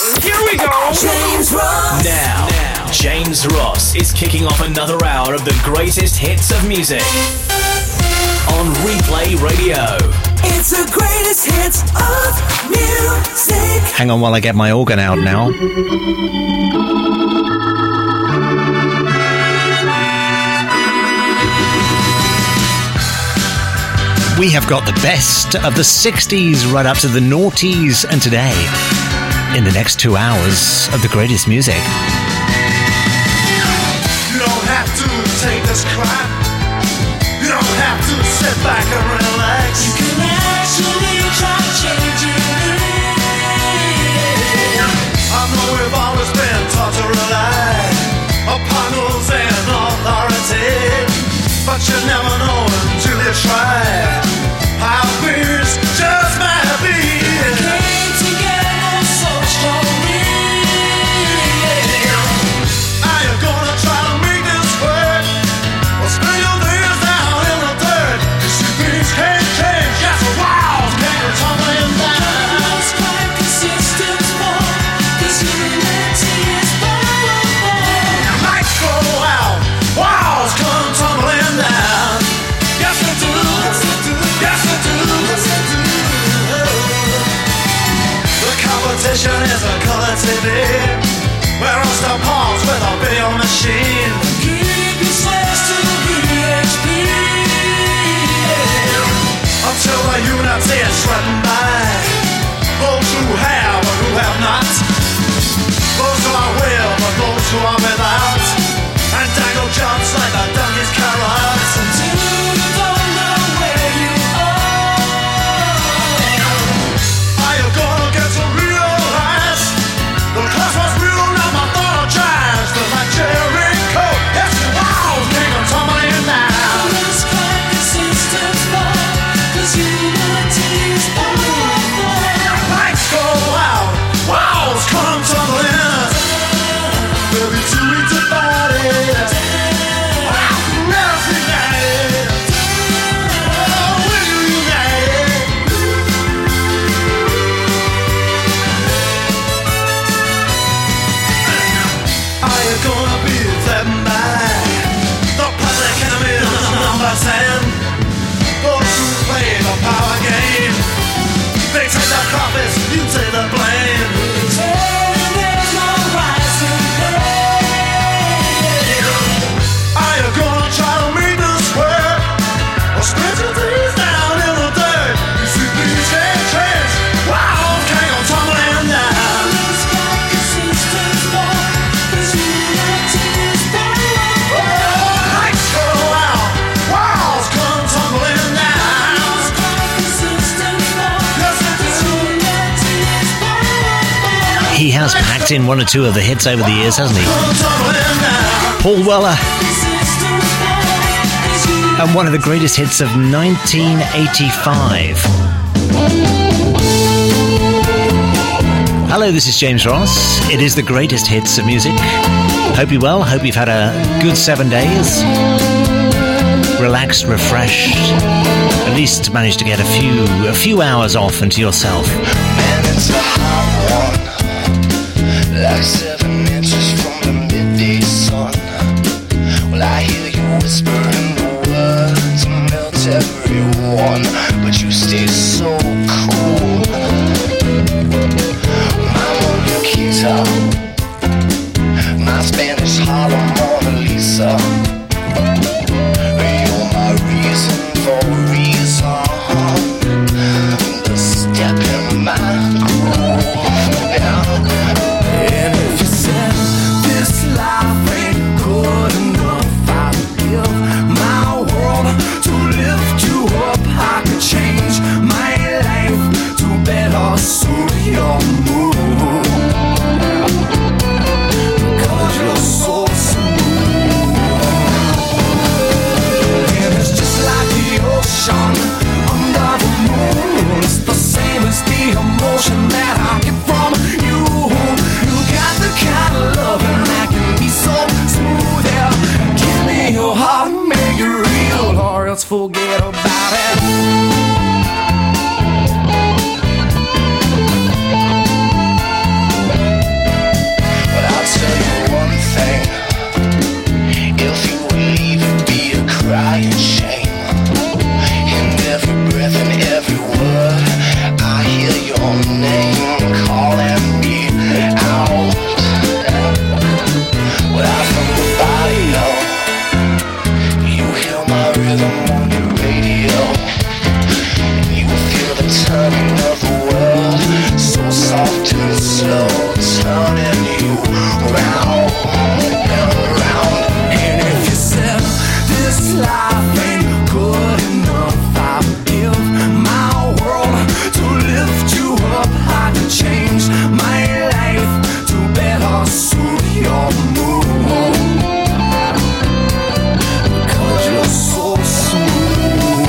Here we go. James Ross. Now, James Ross is kicking off another hour of the greatest hits of music on Replay Radio. It's the greatest hits of music. Hang on while I get my organ out now. We have got the best of the 60s right up to the noughties and today in the next 2 hours of the greatest music. You don't have to take this crap. You don't have to sit back and relax. You can actually try changing it. I know we've always been taught to rely upon rules and authority, but you never know until you try how things just might be. Came together so strongly. Are you gonna try to make this work? Or spin your wheels down in the dirt? You see things can't change, yes, the walls can't go tumbling down. Let's find persistence more, 'cause unity is powerful. Lights go out, walls come tumbling down. Yes, they do. Yes, they do. Yes, they do. The competition is a color TV. We're on star palms with a video machine. Keep your slaves to VHP. Until the unity is threatened by those who have or who have not, those who are with or those who are without, and dangle jumps like a donkey's carrots. Until you don't know where you are. Are you gonna get to realize the class was real, not my thought of jazz? The like Jericho, yes, the walls make them tumbling down. Let's find persistence more, 'cause unity is powerful. Lights go out, walls come tumbling. We'll be too weak to fight it. Never united. Oh, we're united. Are you gonna be threatened by the public enemy number 10? Those who play the power game, they take the profits, you take the blame. And there's no rising play. Are you gonna try to make this work? Or split your things down in the dirt? You see things can't change, walls can't go tumbling down. Let's find persistence more, 'cause unity is powerful. Oh, lights go out, walls come tumbling down. Let's find persistence more, Yes, it 'cause is. unity is powerful. He has packed in one or two of the hits over the years, hasn't he? Come tumbling down. Paul Weller, Persistence more, 'cause unity and one of the greatest hits of 1985. Hello, this is James Ross. It is the greatest hits of music. Hope you're well. Hope you've had a good 7 days. Relaxed, refreshed. At least managed to get a few hours off into yourself. Man, it's a hot one, like 7 inches from the midday sun. Well, I hear you whispering the words to melt everyone, but you stay so cool. My Mona Lisa, my Spanish Harlem Mona Lisa. You're my reason for reason. The step in my groove. And if you said this life ain't good enough, I'd give my world to lift you up. I could change my life to better suit your mood. slow turning you round and round. And if you said this life ain't good enough, I'll give my world to lift you up. I can change my life to better suit your mood, because you're so smooth.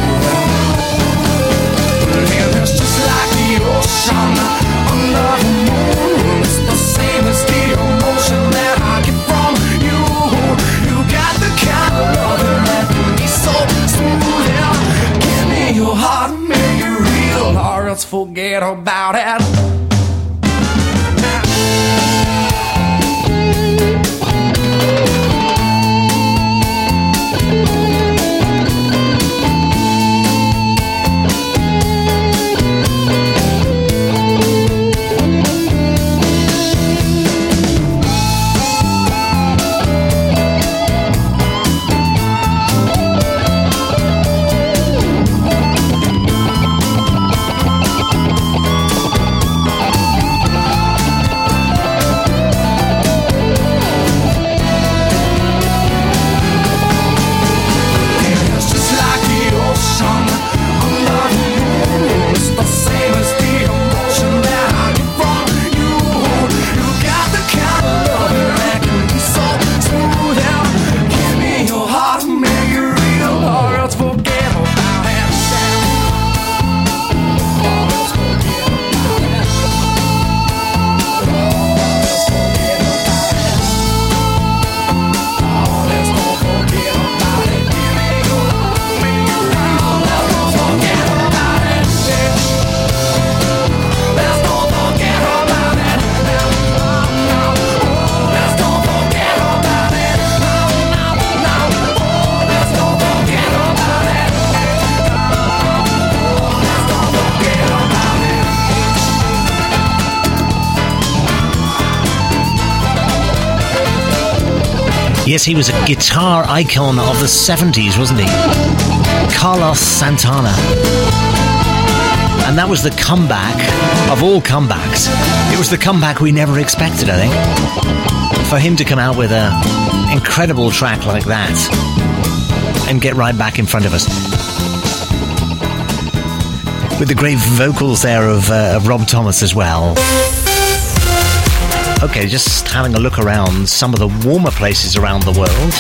And it's just like the ocean under the moon. It's the same as the emotion that I get from you. You got the kind of love that can be so smooth. Yeah. Give me your heart, make it real, or else forget about it. Yes, he was a guitar icon of the 70s, wasn't he? Carlos Santana. And that was the comeback of all comebacks. It was the comeback we never expected, I think. For him to come out with an incredible track like that and get right back in front of us. With the great vocals there of Rob Thomas as well. Okay, just having a look around some of the warmer places around the world.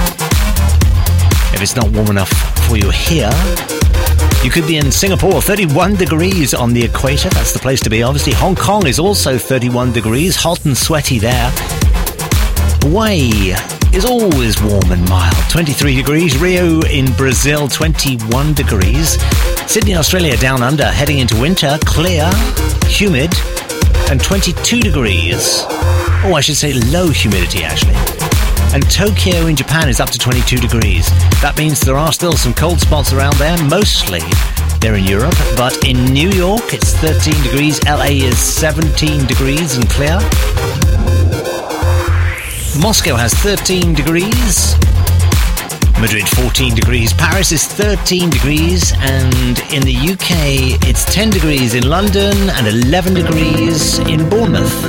If it's not warm enough for you here, you could be in Singapore, 31 degrees on the equator. That's the place to be, obviously. Hong Kong is also 31 degrees, hot and sweaty there. Hawaii is always warm and mild, 23 degrees. Rio in Brazil, 21 degrees. Sydney, Australia, down under, heading into winter, clear, humid, and 22 degrees. Oh, I should say low humidity, actually. And Tokyo in Japan is up to 22 degrees. That means there are still some cold spots around there. Mostly they're in Europe, but in New York it's 13 degrees. LA is 17 degrees and clear. Moscow has 13 degrees. Madrid 14 degrees. Paris is 13 degrees. And in the UK it's 10 degrees in London and 11 degrees in Bournemouth.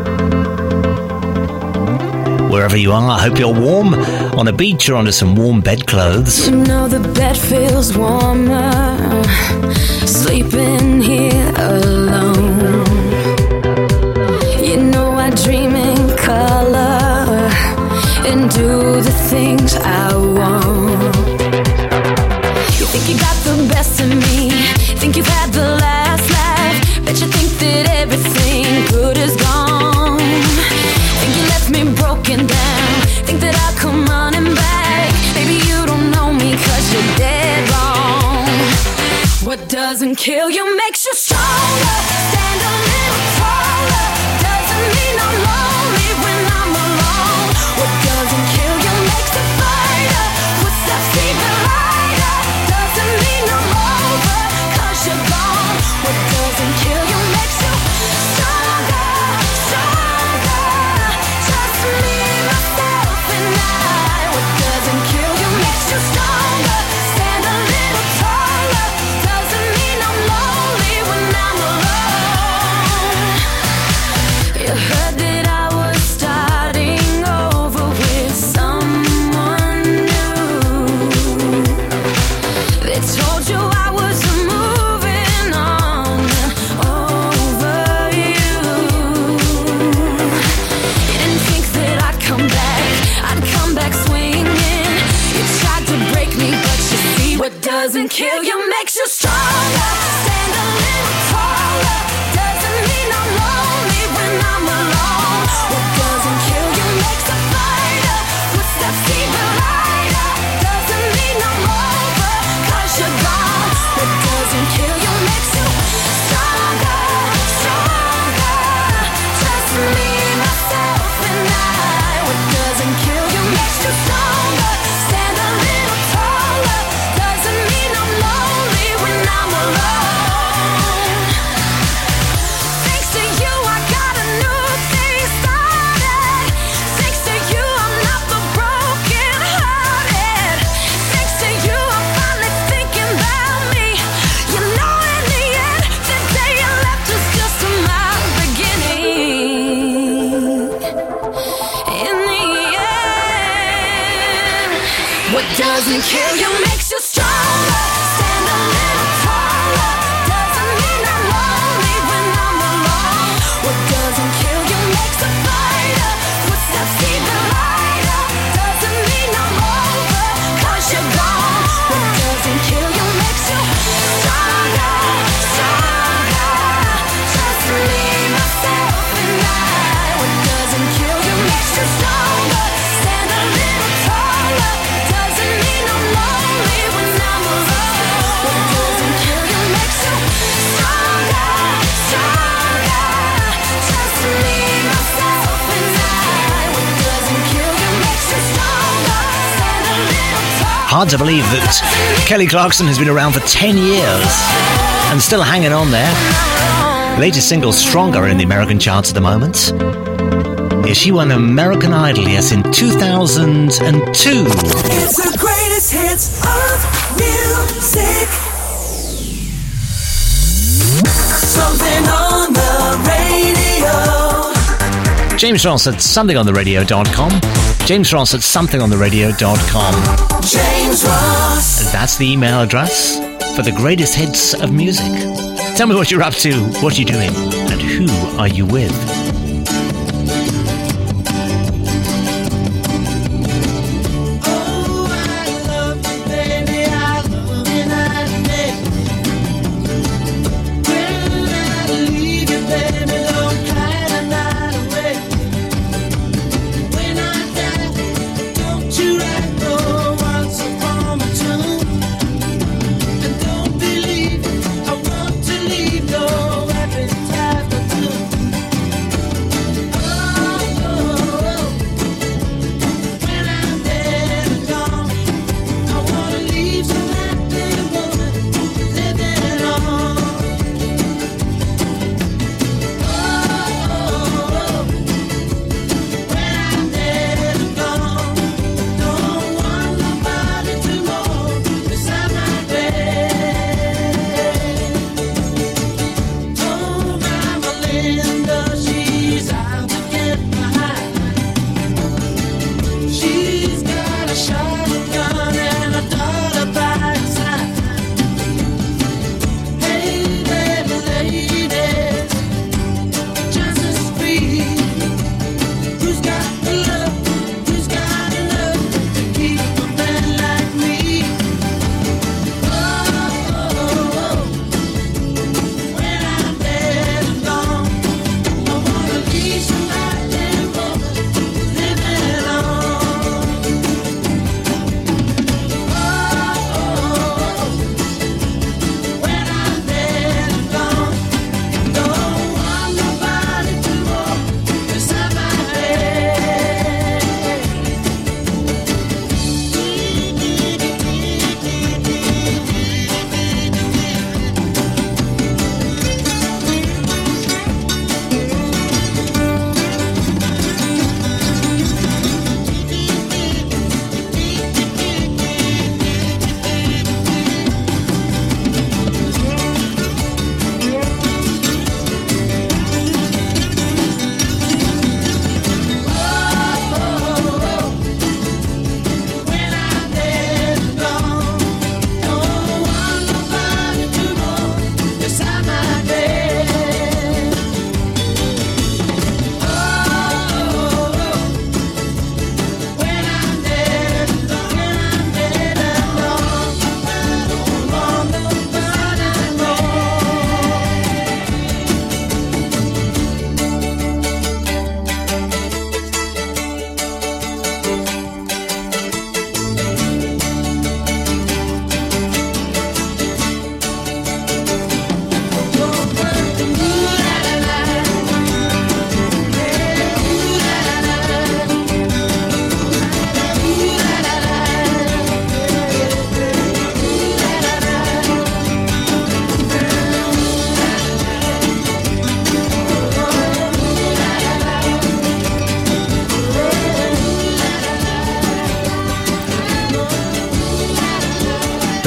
Wherever you are, I hope you're warm on a beach or under some warm bedclothes. You know the bed feels warmer sleeping here alone. You know I dream in color and do the things I want. You think you got the best of me, think you've had the last laugh, bet you think that everything good is gone. Think you left me broken down, think that I'll come running back. Maybe you don't know me 'cause you're dead wrong. What doesn't kill you makes you stronger. Stand a little taller. Doesn't mean I'm lonely when I'm alone. What doesn't kill you makes a fighter. kill you, makes you stronger. Stand a little taller. Doesn't mean I'm lonely when I'm alone. What doesn't kill you makes a fighter. Footsteps even lighter. Doesn't mean I'm over, 'cause you're gone. What doesn't kill you makes you stronger, stronger. Just me, myself, and I. What doesn't kill you makes you stronger. Stand a little taller. Doesn't mean I'm lonely when I'm alone. Thanks to you, I got a new thing started. Thanks to you, I'm not the broken hearted. Thanks to you, I'm finally thinking about me. You know, in the end, the day you left was just my beginning. In the end, what doesn't kill you makes you stronger. Stand a little taller. Doesn't mean I'm lonely when I'm alone. What doesn't kill you makes a fighter. Footsteps even lighter. Doesn't mean I'm over, 'cause you're gone. What doesn't kill you makes you stronger, stronger. Just me, myself, and I. What doesn't kill you makes you stronger. Stand a little taller. Doesn't mean I'm lonely when I'm alone. What doesn't kill you makes you stronger, stronger. Just me, myself, and I. What doesn't kill you makes you stronger. Stand a little taller. Hard to believe that Kelly Clarkson has been around for 10 years and still hanging on there. Latest single, Stronger, in the American charts at the moment. Yes, she won American Idol, yes, in 2002. It's the greatest hits of music. Something on the radio. James Ross at somethingontheradio.com. James Ross at somethingontheradio.com. James Ross. That's the email address for the greatest hits of music. Tell me what you're up to, what you're doing, and who are you with? Oh, I love you, baby. I love you night and day. When I leave you, baby, don't cry the night away. When I die, don't you write no once upon a tune. And don't believe I want to leave no appetite for two.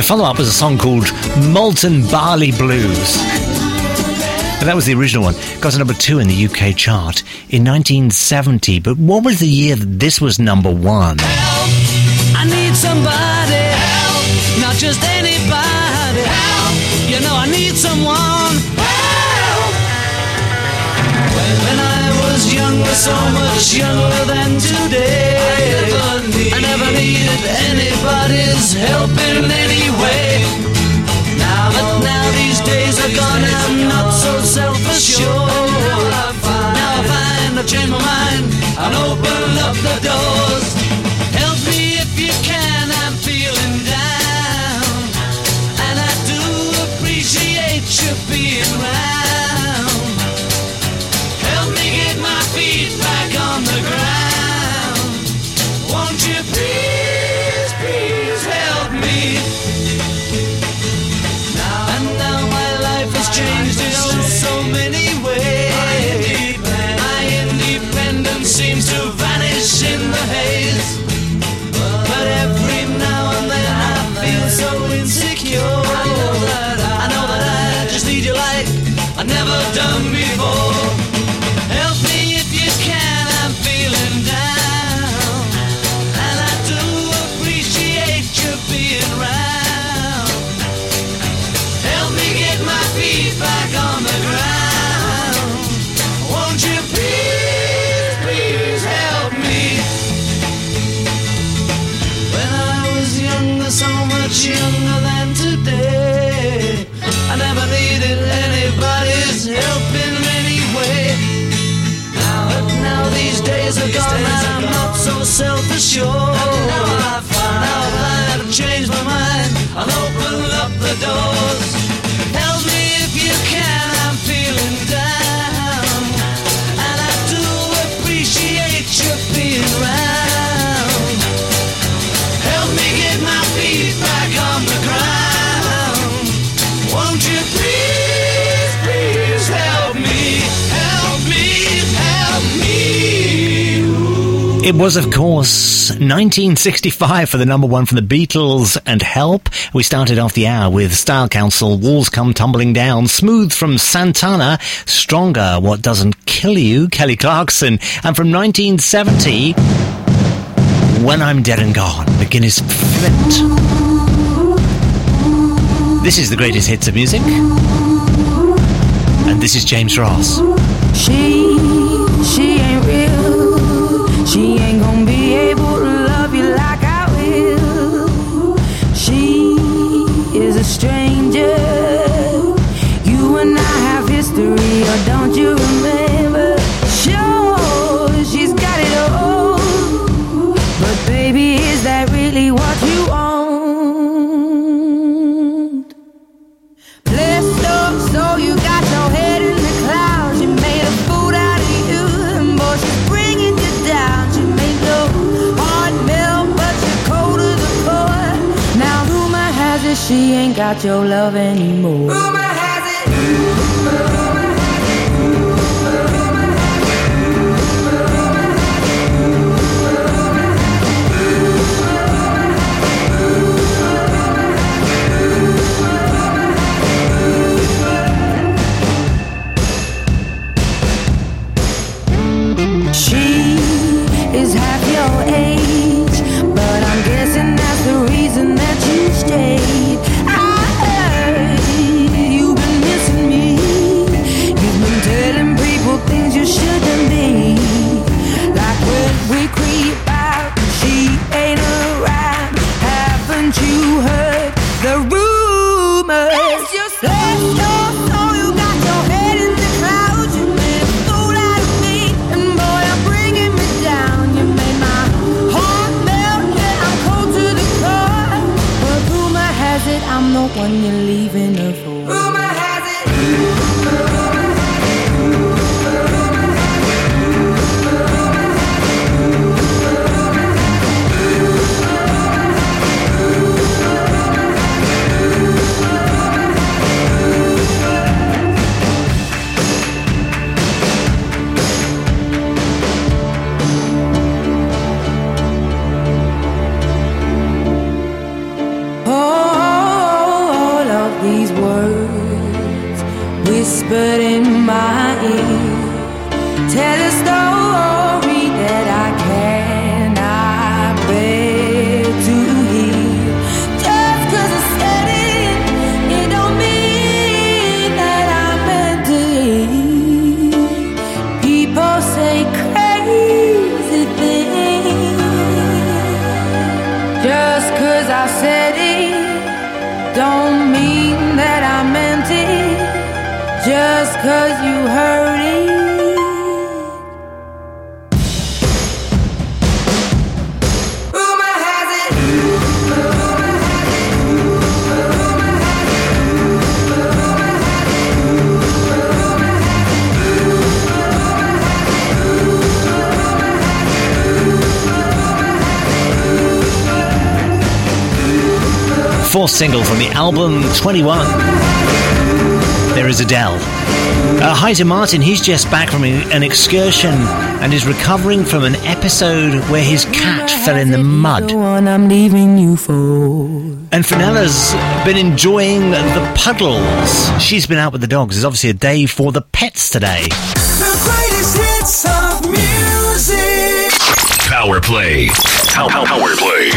follow-up was a song called Molten Barley Blues. And that was the original one. Got to number 2 in the UK chart in 1970. But what was the year that this was number 1? Help! I need somebody. Help! Not just anybody. Help! You know I need someone. Help! When I was younger, so much younger than today, I never needed anybody's help in any way. But now these days are gone, I'm not so self-assured. Now I find I've changed my mind, I'll open up the doors. Help me if you can, I'm feeling down, and I do appreciate you being around. Help me get my feet back on the ground. Won't you please, please help me? Changed in so many ways. My independence seems to vanish in the haze. But every now and then I feel so insecure. I know that I just need you like I've never done before. Help me if you can, I'm feeling down, and I do appreciate you being around. Back on the ground. Won't you please, please help me? When I was younger, so much younger than today, I never needed anybody's help in any way. But now these days are gone, and I'm not so self-assured. Now I find I've changed my mind, I'll open up the doors. Help me if you can, I'm feeling down, and I do appreciate you being around. Help me get my feet back on the ground. Won't you please, please help me, help me, help me. It was, of course, 1965 for the number 1 from the Beatles and Help. We started off the hour with Style Council, Walls Come Tumbling Down, Smooth from Santana, Stronger, What Doesn't Kill You, Kelly Clarkson, and from 1970, When I'm Dead and Gone, McGuinness Flint. This is the greatest hits of music, and this is James Ross. She ain't real. She ain't gonna be able to love you like I will. She is a stranger. You and I have history, or don't you remember? Sure, she's got it all, but baby, is that really what you want? Blessed up, so you got your head in the clouds. You made a fool out of you, and boy, she's bringing you down. She made your heart melt, but you're cold to the core. Now rumor has it she ain't got your love anymore. Rumor has it. She is half your age, but I'm guessing that's the reason that you stayed. I heard you've been missing me. You've been telling people things you shouldn't be. Like when we creep out, she ain't around. Haven't you heard the rumors? It's just left your soul, you got your head in the clouds. You made a fool out of me, and boy, I'm bringing me down. You made my heart melt, yeah, I'm cold to the core. But rumor has it I'm the one you're leaving her for. Rumor has it. Oh, I said it, don't mean that I meant it, just 'cause you heard it. Fourth single from the album 21. There is Adele. Hi to Martin. He's just back from an excursion and is recovering from an episode where his cat fell in the mud. I'm leaving you for. And Fenella's been enjoying the puddles. She's been out with the dogs. It's obviously a day for the pets today. The greatest hits of music. Power play. Power play.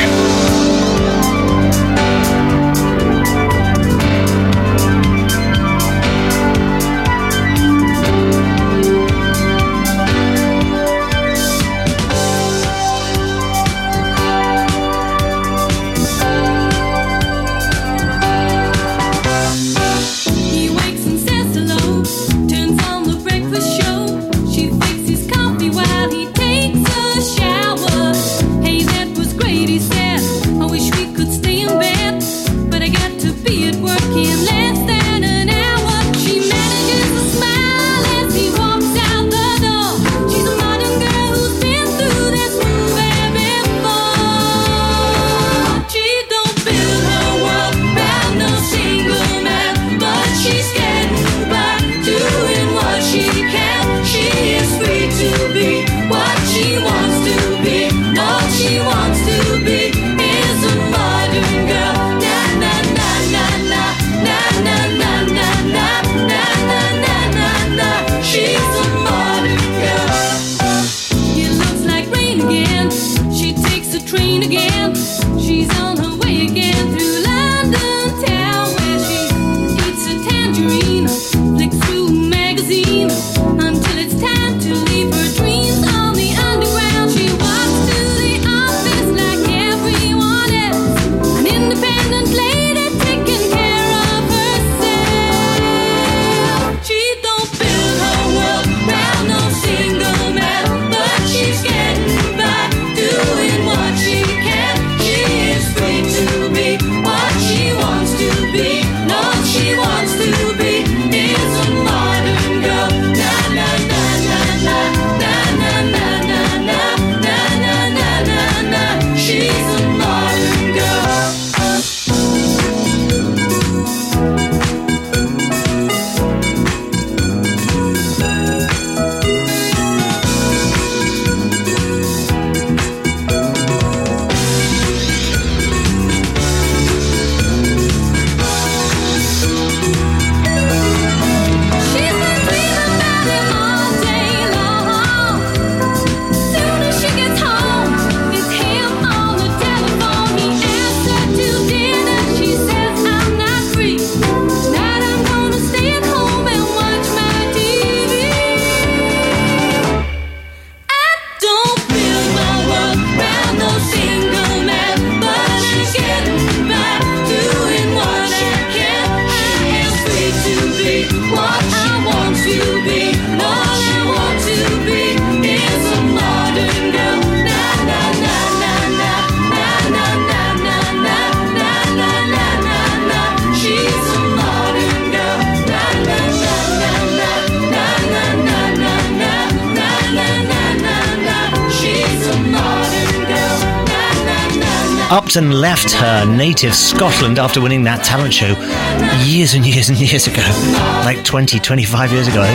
Upton left her native Scotland after winning that talent show years and years and years ago, like 20, 25 years ago,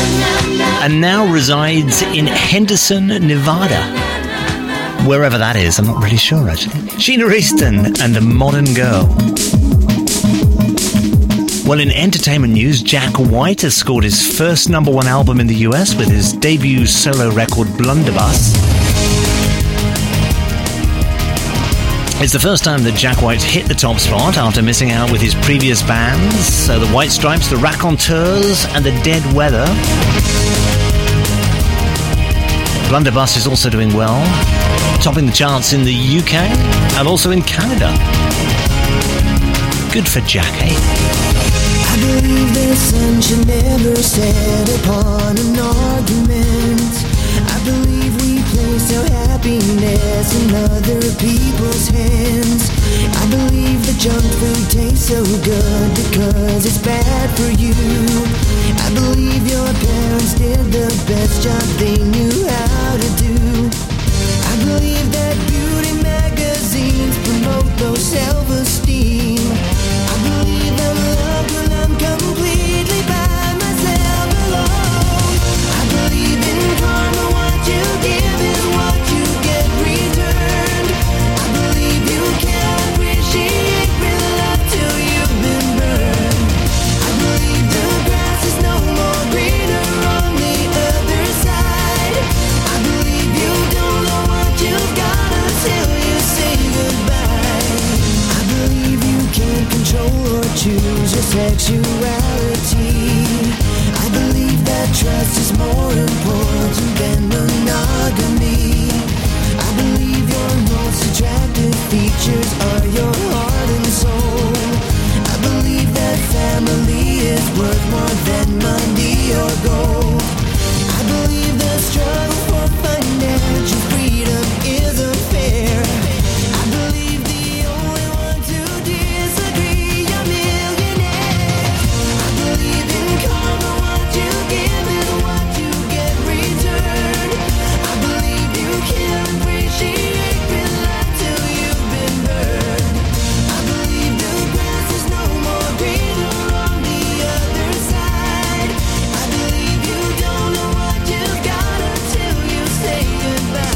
and now resides in Henderson, Nevada. Wherever that is, I'm not really sure, actually. Sheena Easton and The Modern Girl. Well, in entertainment news, Jack White has scored his first #1 album in the US with his debut solo record, Blunderbuss. It's the first time that Jack White's hit the top spot after missing out with his previous bands, the White Stripes, the Raconteurs, and the Dead Weather. Blunderbuss is also doing well, topping the charts in the UK and also in Canada. Good for Jack, eh? I believe the sun should never set upon an argument. I believe we place our happiness in other people's hands. I believe the junk food tastes so good because it's bad for you. I believe your parents did the best job they knew how to do. I believe that beauty magazines promote low self-esteem. I believe I'm loved when I'm completely by myself alone. I believe in karma, what you give is what you get returned. I believe you can't appreciate real love till you've been burned. I believe the grass is no more greener on the other side. I believe you don't know what you've got until you say goodbye. I believe you can't control or choose your sexuality. I believe that trust is more important than monogamy. I believe your most attractive features are your heart and soul. I believe that family is worth more than money or gold. I believe the struggle for financial freedom is unfair. I believe the only one to disagree are millionaires. I believe in karma, what you give is what you get returned. I believe you can't appreciate real life till you've been burned. I believe the grass is no more greener on the other side. I believe you don't know what you've got until you say goodbye.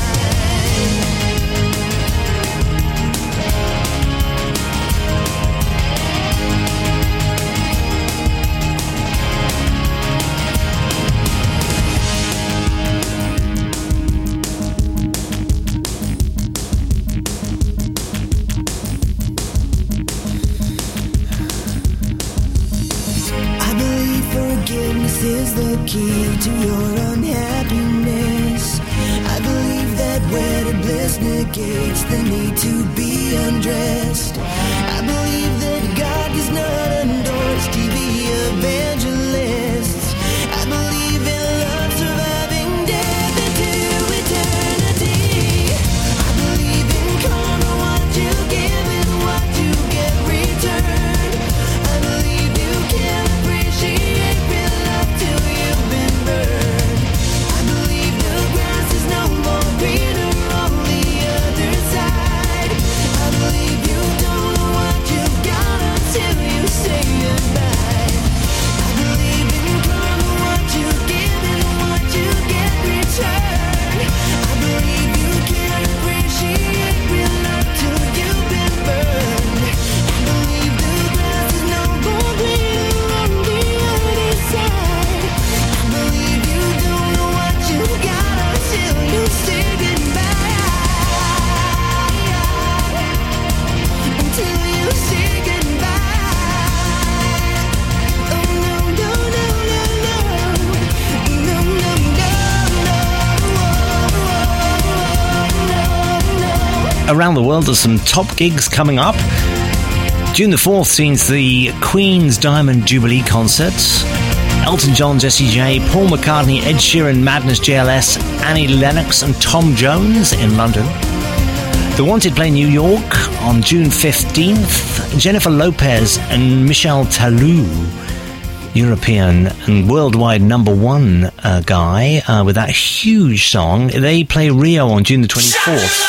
I believe forgiveness is the key to your unhappiness. I believe that wedded bliss negates the need to be undressed. I believe that God does not endorse TV evangelists. I believe in love surviving death into eternity. I believe in karma, what you give is what you get returned. I believe you can't appreciate real love till you've been burned. I believe the grass is no more greener on the other side. I believe you don't know what you've got until you say goodbye. I believe in karma, what you give is what you get returned. I believe you can't appreciate real love till you've been burned. I believe the grass is no more greener on the other side. I believe you don't know what you've got until you say goodbye. Until you say goodbye. Oh no, no, no, no, no. No, no, no, no. Around the world, there's some top gigs coming up. June the 4th sees the Queen's Diamond Jubilee concerts. Elton John, Jessie J, Paul McCartney, Ed Sheeran, Madness, JLS, Annie Lennox and Tom Jones in London. The Wanted play New York on June 15th. Jennifer Lopez and Michel Talou, European and worldwide #1 guy with that huge song. They play Rio on June the 24th.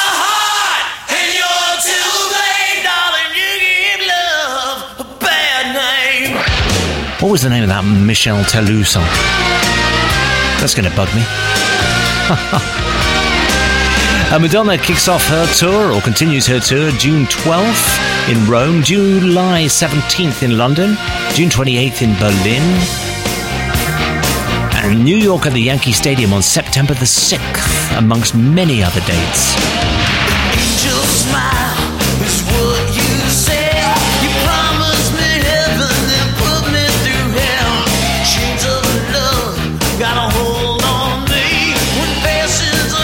What was the name of that Michel Talou song? That's going to bug me. Madonna kicks off her tour, or continues her tour, June 12th in Rome, July 17th in London, June 28th in Berlin, and New York at the Yankee Stadium on September the 6th, amongst many other dates. Angel smile is what you said. You promised me heaven, then put me through hell. Chains of love got a hold on me when passions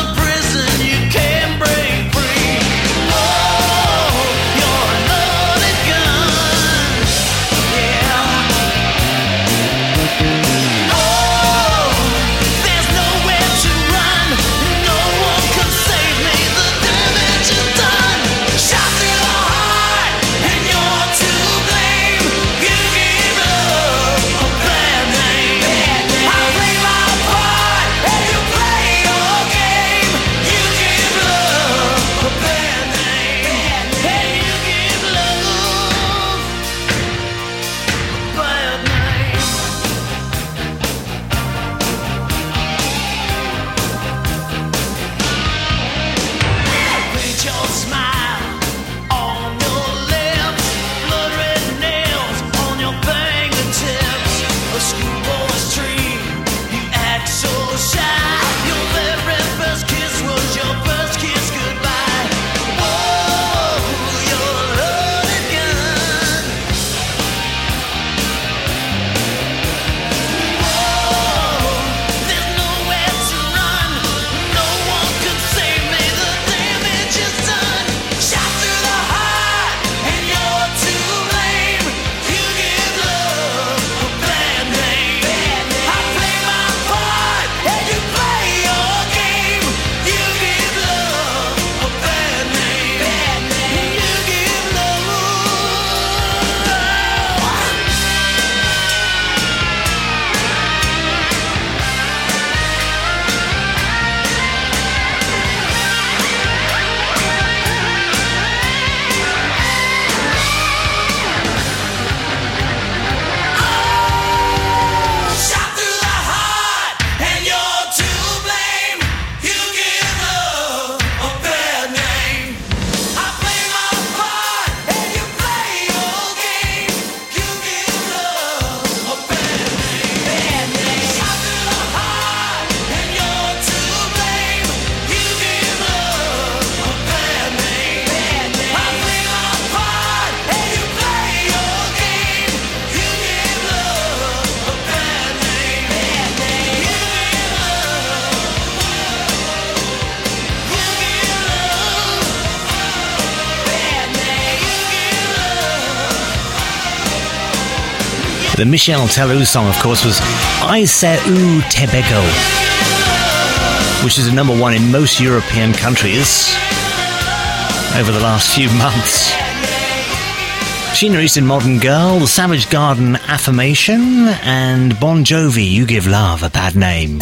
The Michel Telou song, of course, was I Say U Tebego, which is a number one in most European countries over the last few months. Sheena Easton, Modern Girl, The Savage Garden, Affirmation, and Bon Jovi, You Give Love a Bad Name.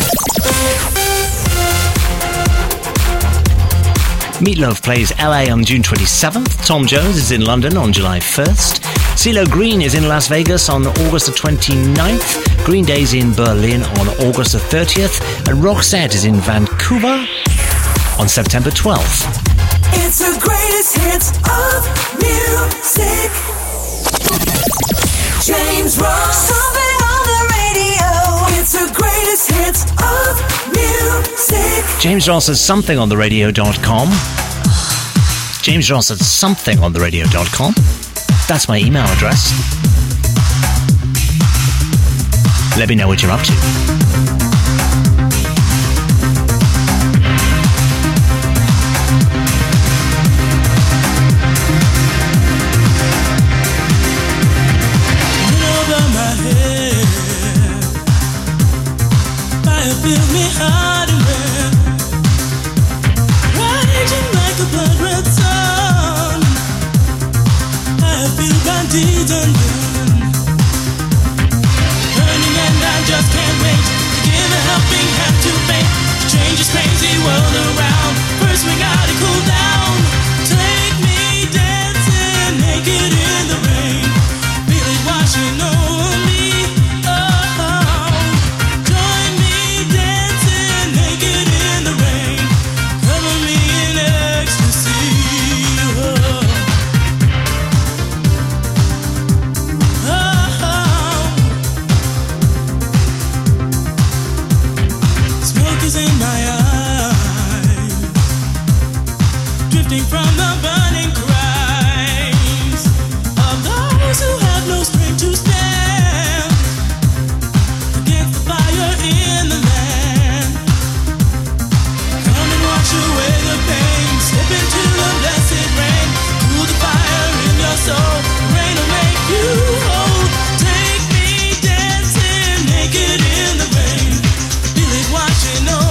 Meatloaf plays LA on June 27th. Tom Jones is in London on July 1st. CeeLo Green is in Las Vegas on August the 29th. Green Day's in Berlin on August the 30th. And Roxette is in Vancouver on September 12th. It's the greatest hits of music. James Ross. Something on the radio. It's the greatest hits of music. James Ross has something on the radio.com. James Ross at something on the radio.com. That's my email address. Let me know what you're up to. Feel me hard and red, raging like a blood red sun. I feel bandits undone, burning, and I just can't wait to give a helping hand to fate to change this crazy world around. First we gotta cool down. Take me dancing naked in the rain, feel it washing over me. In my eyes, drifting from the burning cries of those who have no strength to stand against the fire in the land. Come and wash away the pain, step into the blessed rain, cool the fire in your soul. Rain will make you whole. Take me dancing naked in the rain, feel it washing over.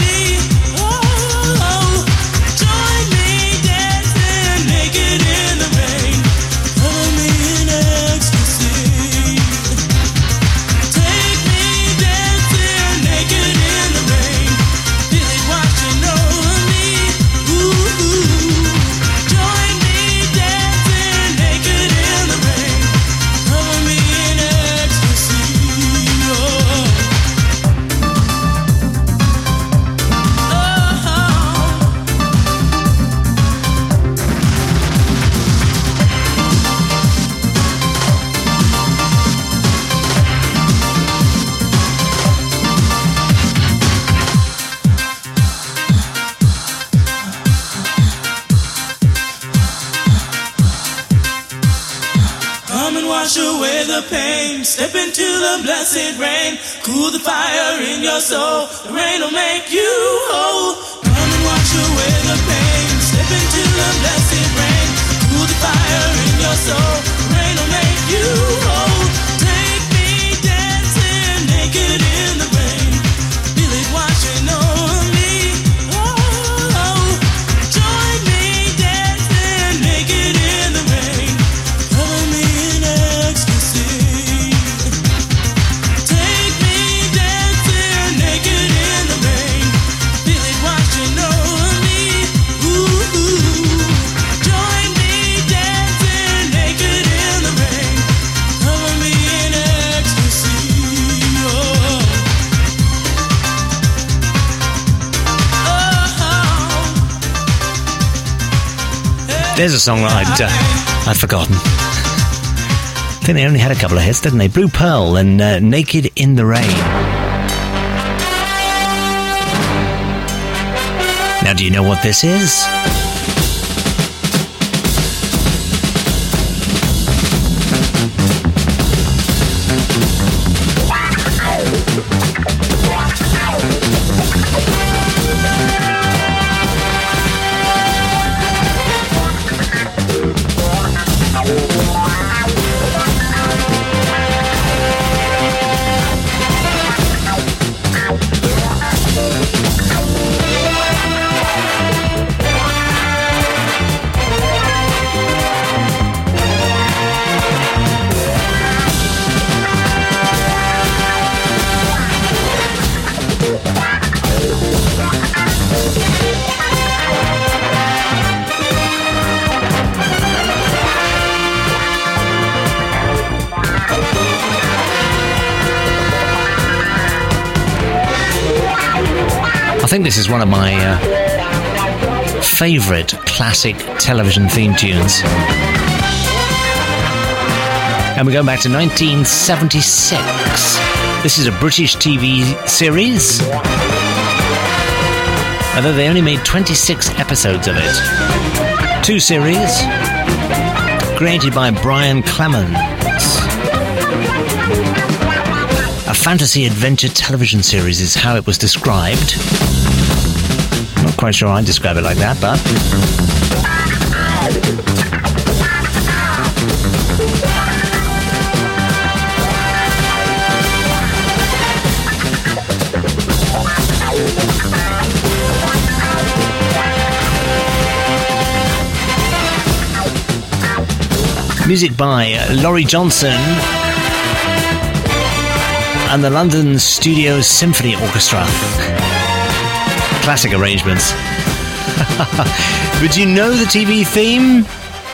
Wash away the pain, step into the blessed rain, cool the fire in your soul. The rain will make you whole. Come and wash away the pain, step into the blessed rain, cool the fire in your soul. The rain will make you whole. Take me dancing naked in the rain, feel it washing over me. Oh, join me dancing naked in the rain, cover me in ecstasy. Take me dancing naked in the rain, feel it washing over me. Ooh, join me dancing naked in the rain, cover me in ecstasy. There's a song that I'd forgotten. I think they only had a couple of hits, didn't they? Blue Pearl and Naked in the Rain. Now, do you know what this is? think this is one of my favourite classic television theme tunes. And we go back to 1976. This is a British TV series, although they only made 26 episodes of it. 2 series, created by Brian Clemens. A fantasy adventure television series is how it was described. Not quite sure I'd describe it like that, but... Music by Laurie Johnson and the London Studio Symphony Orchestra. Classic arrangements. But you know the TV theme?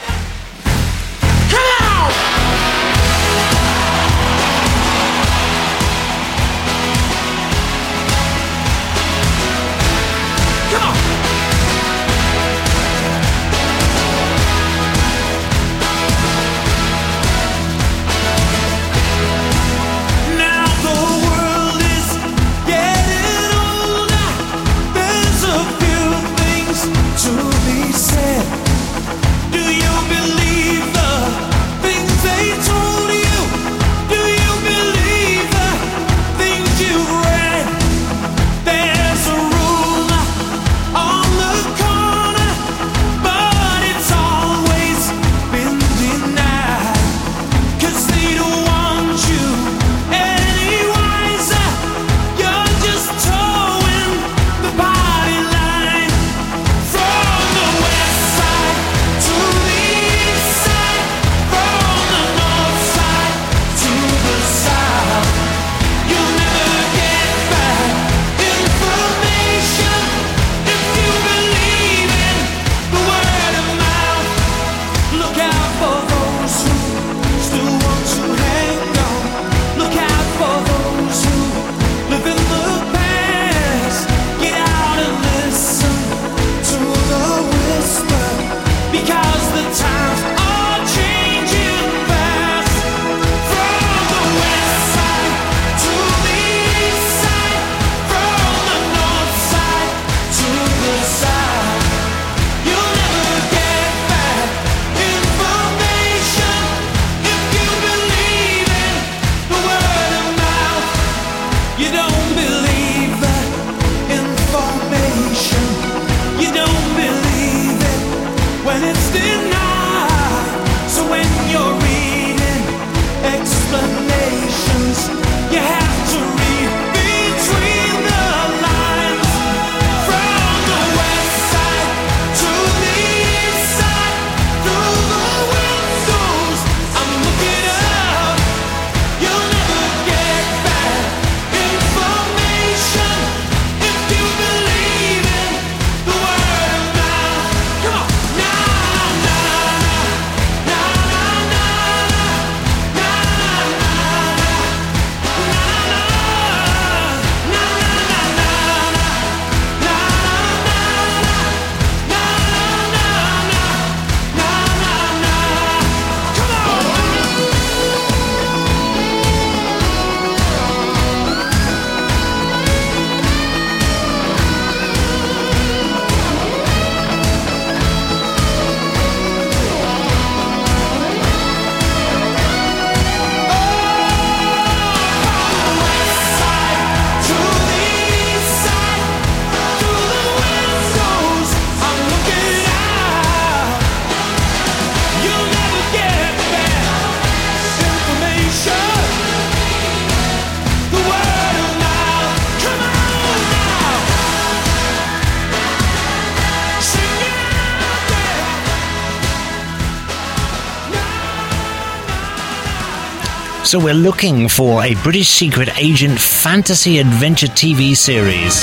So we're looking for a British secret agent fantasy adventure TV series,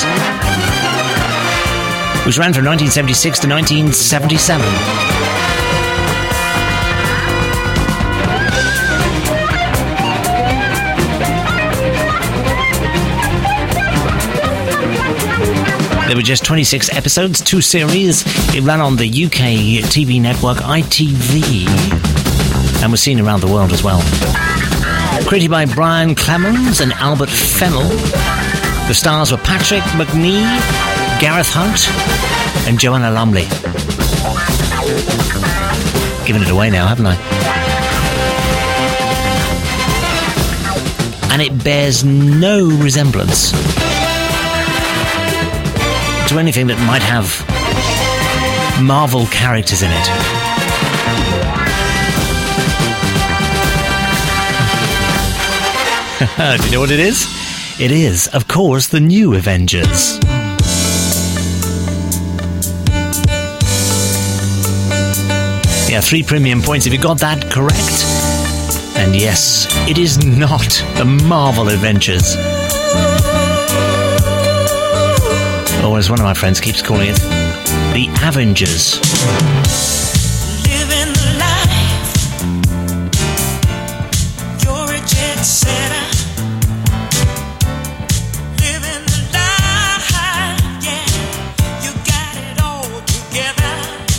which ran from 1976 to 1977. There were just 26 episodes, 2 series. It ran on the UK TV network ITV and was seen around the world as well. Created by Brian Clemens and Albert Fennell. The stars were Patrick McNee, Gareth Hunt and Joanna Lumley. Giving it away now, haven't I? And it bears no resemblance to anything that might have Marvel characters in it. Do you know what it is? It is, of course, the New Avengers. Yeah, 3 premium points if you got that correct. And yes, it is not the Marvel Adventures. Or as one of my friends keeps calling it, the Avengers. Living the life, you're a jet setter. Living the life, yeah, you got it all together.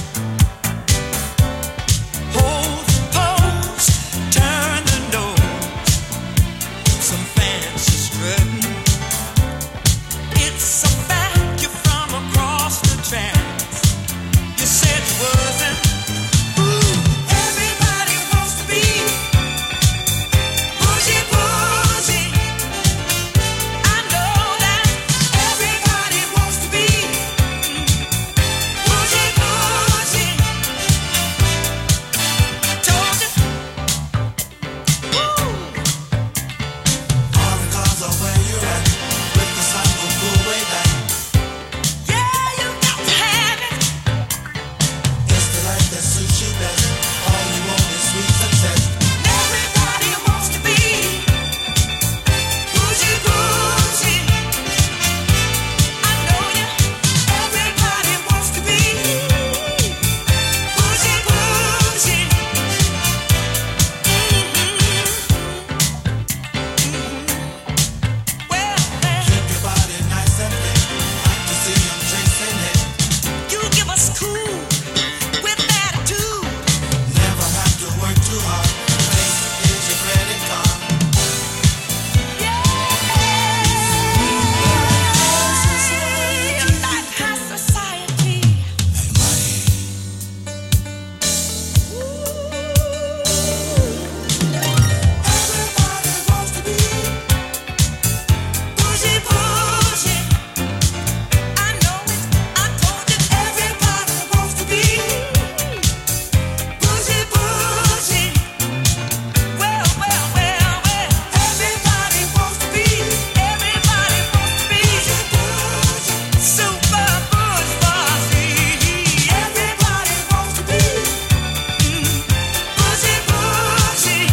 Hold the pose, turn the nose, some fancy strutting. It's a fact you're from across the tracks. You said you wasn't. Ooh, everybody wants to be bougie, bougie. I know that everybody wants to be bougie, bougie. Told you. All because of where you're at, with the sun will pull way back. Yeah, you got to have it. It's the life that suits you best. All you want is sweet success. Everybody wants to be bougie, bougie. I know you. Everybody wants to be bougie, bougie. Well, Keep your body nice and fit. Like to see 'em chasing it. you give us cool with attitude. Never have to work too hard. Face is your credit card. Like high society. Everybody wants to be. Bougie, bougie. I know it. I told you. Everybody wants to be bougie, bougie. Well, well, well, well. Everybody wants to be. Everybody wants to be super bourgeoisie. Everybody wants to be bougie, bougie.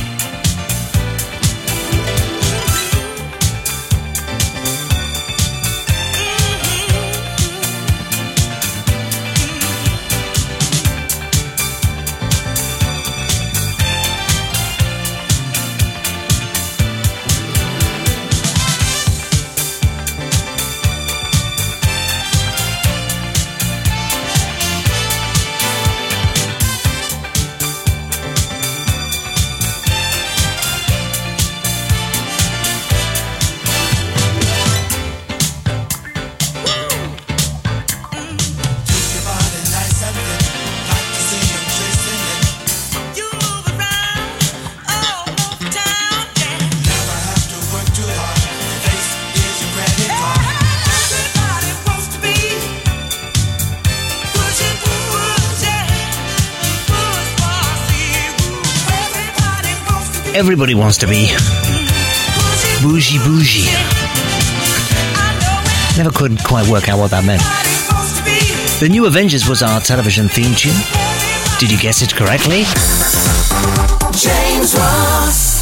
Keep your body nice and fit. Like to see 'em chasing it. You move around all over town, yeah. Never have to work too hard. Face is your credit card. Everybody wants to be bougie, bougie, bourgeoisie. Everybody wants to be Everybody wants to be bougie, bougie. I know it. Never could quite work out what that meant. Everybody wants to be. The New Avengers was our television theme tune. Did you guess it correctly? James Ross.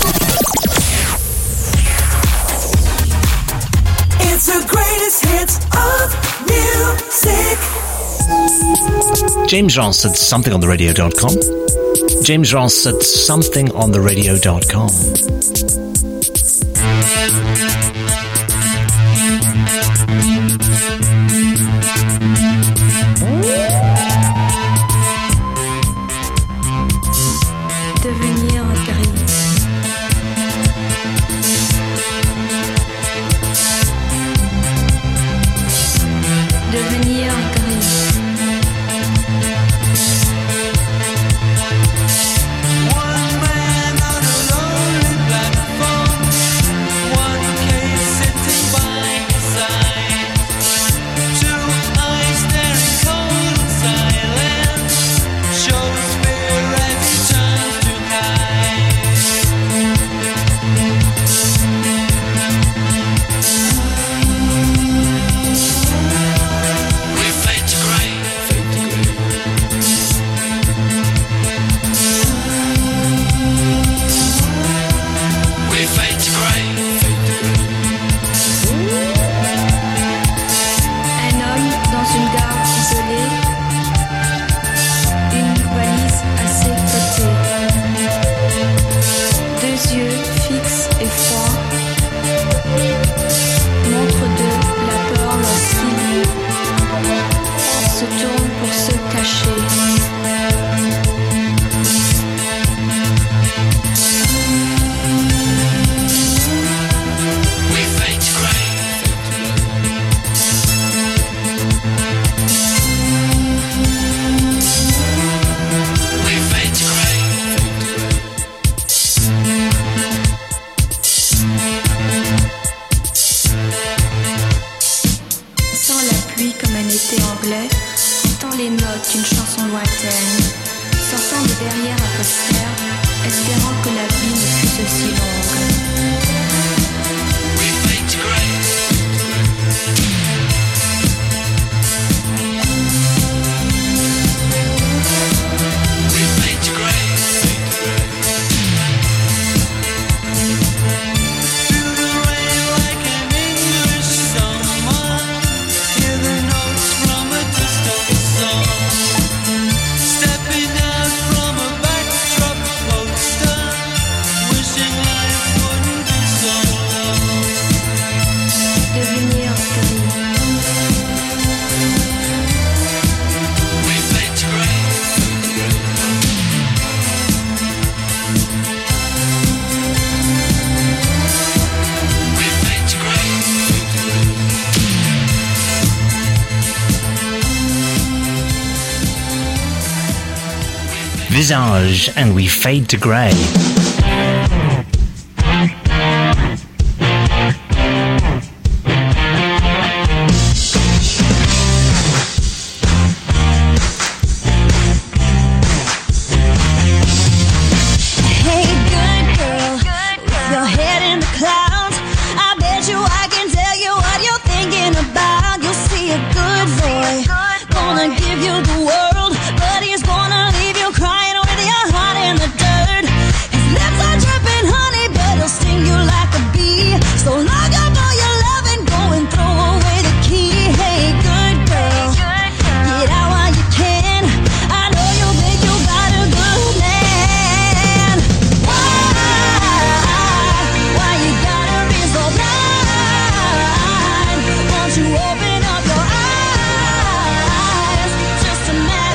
It's the greatest hits of music. James Ross at somethingontheradio.com. James Ross at somethingontheradio.com. raison pour se cacher. Anglais, entend les notes d'une chanson lointaine, sortant de derrière un poster, espérant que la vie ne fût aussi longue. Visage, and we fade to grey. Open up your eyes, just imagine.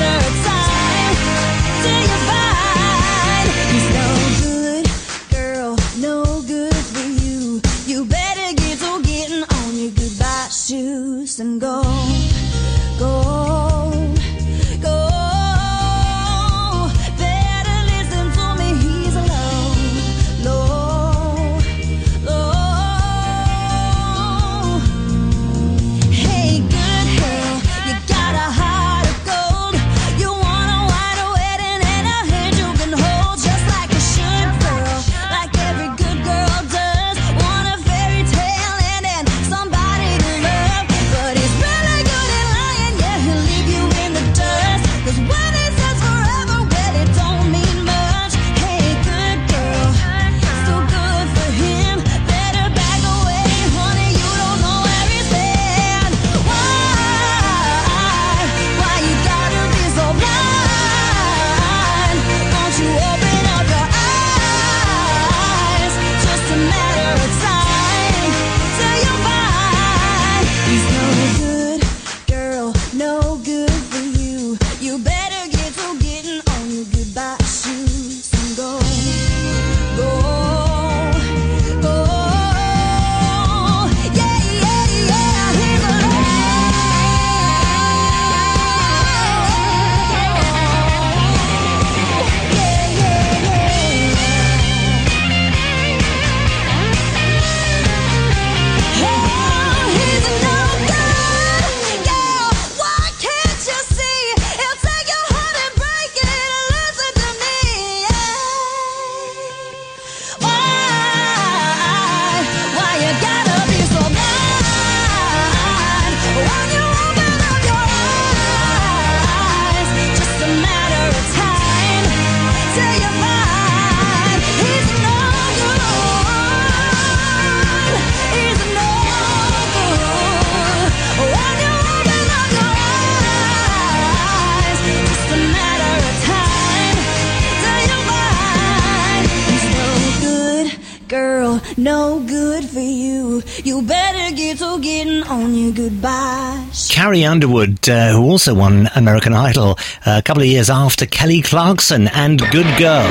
no good for you. You better get to getting on your goodbyes. Carrie Underwood, who also won American Idol a couple of years after Kelly Clarkson, and Good Girl.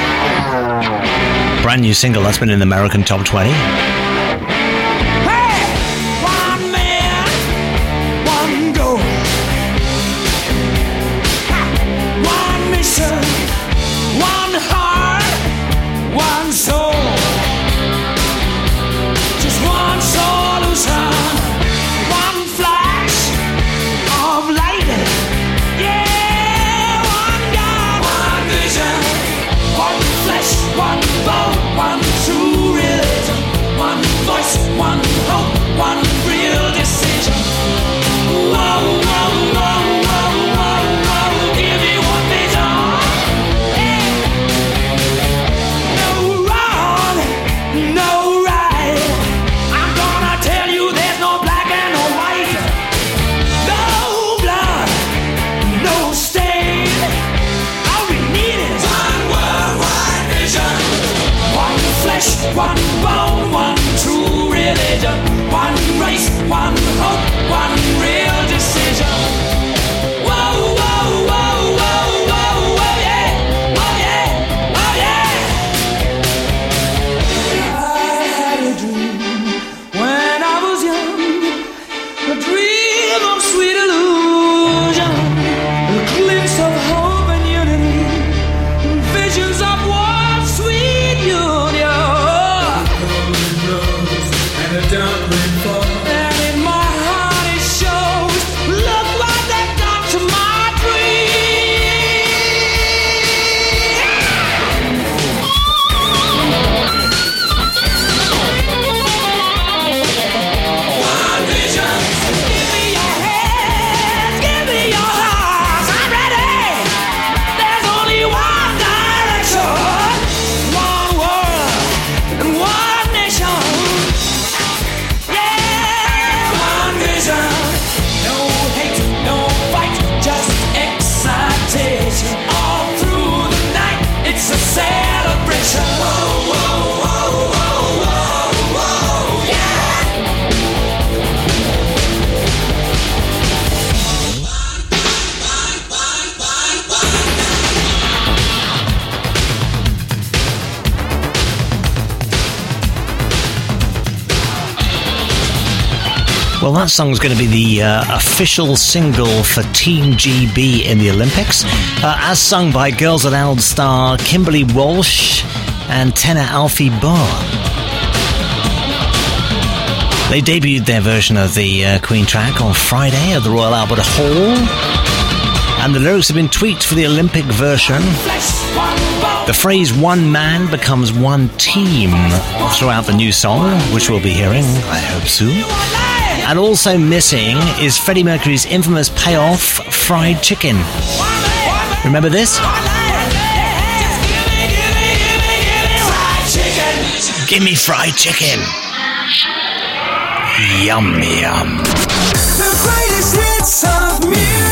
Brand new single that's been in the American Top 20. One bone, one true religion, one race, one hope, one real decision. Whoa, whoa, whoa, whoa, whoa, whoa, yeah, oh yeah, oh yeah. I had a dream when I was young, a dream of sweet illusion, a glimpse of hope and unity, visions of one sweet union. And in my heart it shows, look what they've done to my One vision, give me your hands, give me your hearts, I'm ready. There's only one direction, one world and one nation. No hate, no fight, just excitation. All through the night, it's a celebration. Whoa, whoa, whoa, whoa, whoa, whoa, yeah. Well, that song's going to be the official single for Team GB in the Olympics, as sung by Girls Aloud star Kimberly Walsh and tenor Alfie Barr. They debuted their version of the Queen track on Friday at the Royal Albert Hall, and the lyrics have been tweaked for the Olympic version. The phrase "one man becomes one team" throughout the new song, which we'll be hearing, I hope, soon. And also missing is Freddie Mercury's infamous payoff, fried chicken. Remember this? Give me fried chicken. Yum, yum. The greatest hits of music.